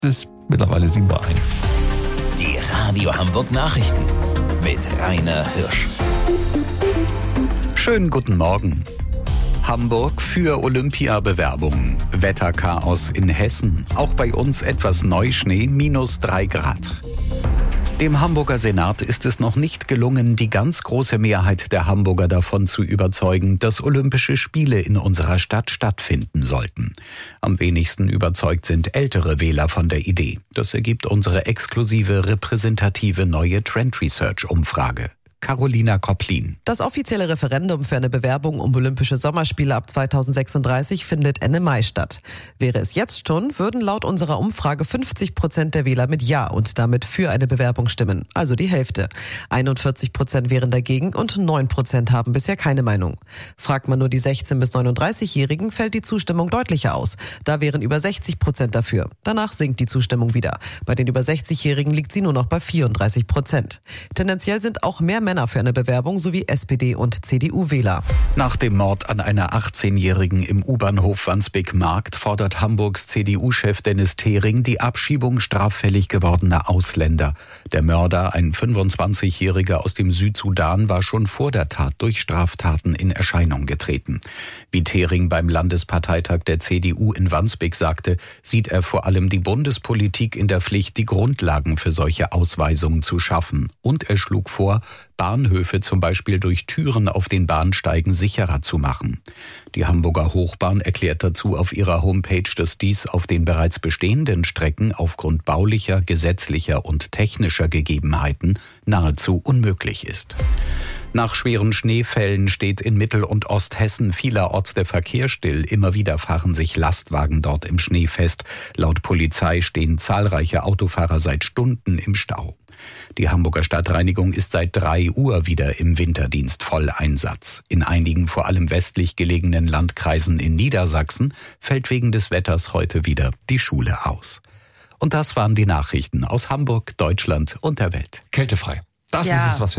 ist mittlerweile 7:01. Die Radio Hamburg Nachrichten mit Rainer Hirsch. Schönen guten Morgen. Hamburg für Olympiabewerbungen. Wetterchaos in Hessen. Auch bei uns etwas Neuschnee, -3 Grad. Dem Hamburger Senat ist es noch nicht gelungen, die ganz große Mehrheit der Hamburger davon zu überzeugen, dass Olympische Spiele in unserer Stadt stattfinden sollten. Am wenigsten überzeugt sind ältere Wähler von der Idee. Das ergibt unsere exklusive, repräsentative neue Trend Research Umfrage. Carolina Kopplin. Das offizielle Referendum für eine Bewerbung um Olympische Sommerspiele ab 2036 findet Ende Mai statt. Wäre es jetzt schon, würden laut unserer Umfrage 50% der Wähler mit Ja und damit für eine Bewerbung stimmen, also die Hälfte. 41% wären dagegen und 9% haben bisher keine Meinung. Fragt man nur die 16- bis 39-Jährigen, fällt die Zustimmung deutlicher aus. Da wären über 60% dafür. Danach sinkt die Zustimmung wieder. Bei den über 60-Jährigen liegt sie nur noch bei 34%. Tendenziell sind auch mehr Männer für eine Bewerbung sowie SPD- und CDU-Wähler. Nach dem Mord an einer 18-Jährigen im U-Bahnhof Wandsbek-Markt fordert Hamburgs CDU-Chef Dennis Thering die Abschiebung straffällig gewordener Ausländer. Der Mörder, ein 25-Jähriger aus dem Südsudan, war schon vor der Tat durch Straftaten in Erscheinung getreten. Wie Thering beim Landesparteitag der CDU in Wandsbek sagte, sieht er vor allem die Bundespolitik in der Pflicht, die Grundlagen für solche Ausweisungen zu schaffen. Und er schlug vor, Bahnhöfe zum Beispiel durch Türen auf den Bahnsteigen sicherer zu machen. Die Hamburger Hochbahn erklärt dazu auf ihrer Homepage, dass dies auf den bereits bestehenden Strecken aufgrund baulicher, gesetzlicher und technischer Gegebenheiten nahezu unmöglich ist. Nach schweren Schneefällen steht in Mittel- und Osthessen vielerorts der Verkehr still. Immer wieder fahren sich Lastwagen dort im Schnee fest. Laut Polizei stehen zahlreiche Autofahrer seit Stunden im Stau. Die Hamburger Stadtreinigung ist seit 3 Uhr wieder im Winterdienst Volleinsatz. In einigen vor allem westlich gelegenen Landkreisen in Niedersachsen fällt wegen des Wetters heute wieder die Schule aus. Und das waren die Nachrichten aus Hamburg, Deutschland und der Welt. Kältefrei. Das ist es, was wir